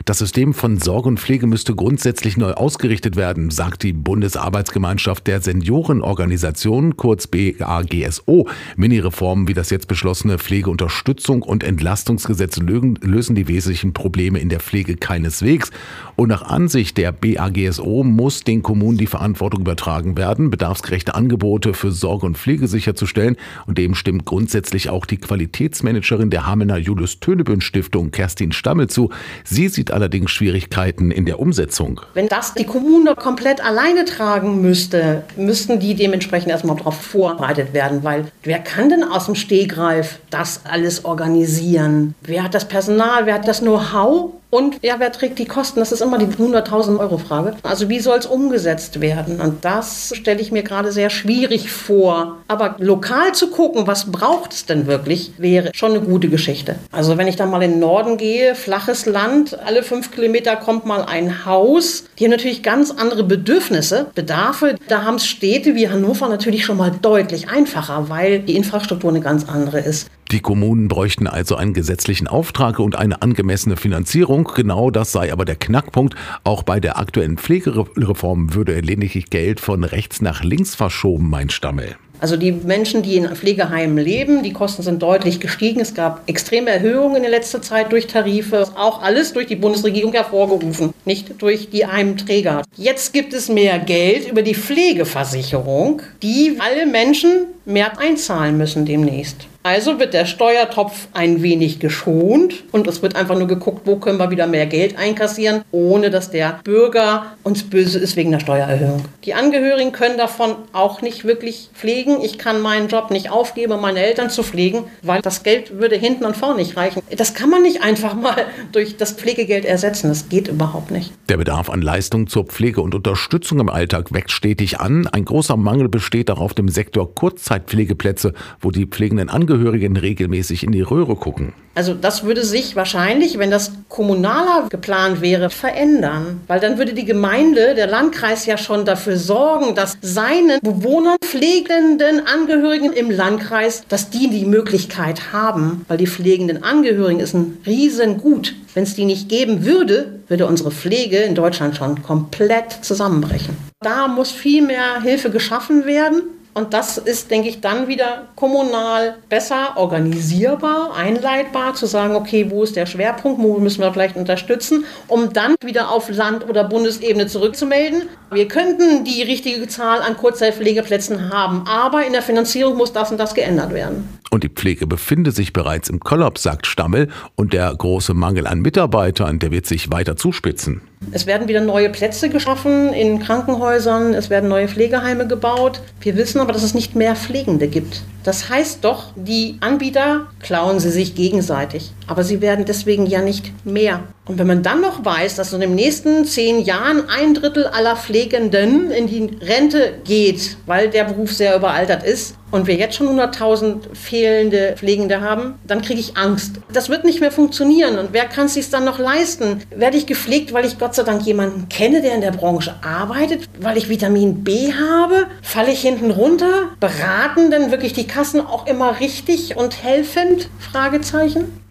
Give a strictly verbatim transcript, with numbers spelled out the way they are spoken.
Das System von Sorge und Pflege müsste grundsätzlich neu ausgerichtet werden, sagt die Bundesarbeitsgemeinschaft der Seniorenorganisationen, kurz B A G S O. Mini-Reformen wie das jetzt beschlossene Pflegeunterstützung und Entlastungsgesetz lösen die wesentlichen Probleme in der Pflege keineswegs. Und nach Ansicht der B A G S O muss den Kommunen die Verantwortung übertragen werden, bedarfsgerechte Angebote für Sorge und Pflege sicherzustellen. Und dem stimmt grundsätzlich auch die Qualitätsmanagerin der Hamelner Julius-Tönebün-Stiftung, Kerstin Stammel, zu. Sie sieht allerdings Schwierigkeiten in der Umsetzung. Wenn das die Kommune komplett alleine tragen müsste, müssten die dementsprechend erstmal darauf vorbereitet werden, weil wer kann denn aus dem Stegreif das alles organisieren? Wer hat das Personal, wer hat das Know-how? Und ja, wer trägt die Kosten? Das ist immer die hunderttausend Euro Frage. Also wie soll es umgesetzt werden? Und das stelle ich mir gerade sehr schwierig vor. Aber lokal zu gucken, was braucht es denn wirklich, wäre schon eine gute Geschichte. Also wenn ich dann mal in den Norden gehe, flaches Land, alle fünf Kilometer kommt mal ein Haus. Die haben natürlich ganz andere Bedürfnisse, Bedarfe. Da haben es Städte wie Hannover natürlich schon mal deutlich einfacher, weil die Infrastruktur eine ganz andere ist. Die Kommunen bräuchten also einen gesetzlichen Auftrag und eine angemessene Finanzierung. Genau das sei aber der Knackpunkt. Auch bei der aktuellen Pflegereform würde lediglich Geld von rechts nach links verschoben, meint Stammel. Also die Menschen, die in Pflegeheimen leben, die Kosten sind deutlich gestiegen. Es gab extreme Erhöhungen in letzter Zeit durch Tarife. Auch alles durch die Bundesregierung hervorgerufen, nicht durch die Heimträger. Jetzt gibt es mehr Geld über die Pflegeversicherung, die alle Menschen mehr einzahlen müssen demnächst. Also wird der Steuertopf ein wenig geschont und es wird einfach nur geguckt, wo können wir wieder mehr Geld einkassieren, ohne dass der Bürger uns böse ist wegen der Steuererhöhung. Die Angehörigen können davon auch nicht wirklich pflegen. Ich kann meinen Job nicht aufgeben, um meine Eltern zu pflegen, weil das Geld würde hinten und vorne nicht reichen. Das kann man nicht einfach mal durch das Pflegegeld ersetzen. Das geht überhaupt nicht. Der Bedarf an Leistungen zur Pflege und Unterstützung im Alltag wächst stetig an. Ein großer Mangel besteht auch auf dem Sektor Kurzzeitpflegeplätze, wo die pflegenden Angehörigen regelmäßig in die Röhre gucken. Also das würde sich wahrscheinlich, wenn das kommunaler geplant wäre, verändern. Weil dann würde die Gemeinde, der Landkreis ja schon dafür sorgen, dass seine Bewohner, pflegenden Angehörigen im Landkreis, dass die die Möglichkeit haben. Weil die pflegenden Angehörigen ist ein Riesengut. Wenn es die nicht geben würde, würde unsere Pflege in Deutschland schon komplett zusammenbrechen. Da muss viel mehr Hilfe geschaffen werden. Und das ist, denke ich, dann wieder kommunal besser organisierbar, einleitbar, zu sagen, okay, wo ist der Schwerpunkt, wo müssen wir vielleicht unterstützen, um dann wieder auf Land- oder Bundesebene zurückzumelden. Wir könnten die richtige Zahl an Kurzzeitpflegeplätzen haben, aber in der Finanzierung muss das und das geändert werden. Und die Pflege befinde sich bereits im Kollaps, sagt Stammel, und der große Mangel an Mitarbeitern, der wird sich weiter zuspitzen. Es werden wieder neue Plätze geschaffen in Krankenhäusern, es werden neue Pflegeheime gebaut. Wir wissen aber, dass es nicht mehr Pflegende gibt. Das heißt doch, die Anbieter klauen sie sich gegenseitig. Aber sie werden deswegen ja nicht mehr. Und wenn man dann noch weiß, dass in den nächsten zehn Jahren ein Drittel aller Pflegenden in die Rente geht, weil der Beruf sehr überaltert ist, und wir jetzt schon hunderttausend fehlende Pflegende haben, dann kriege ich Angst. Das wird nicht mehr funktionieren. Und wer kann es sich dann noch leisten? Werde ich gepflegt, weil ich Gott sei Dank jemanden kenne, der in der Branche arbeitet? Weil ich Vitamin B habe? Falle ich hinten runter? Beraten denn wirklich die Kassen auch immer richtig und helfend? Fragezeichen.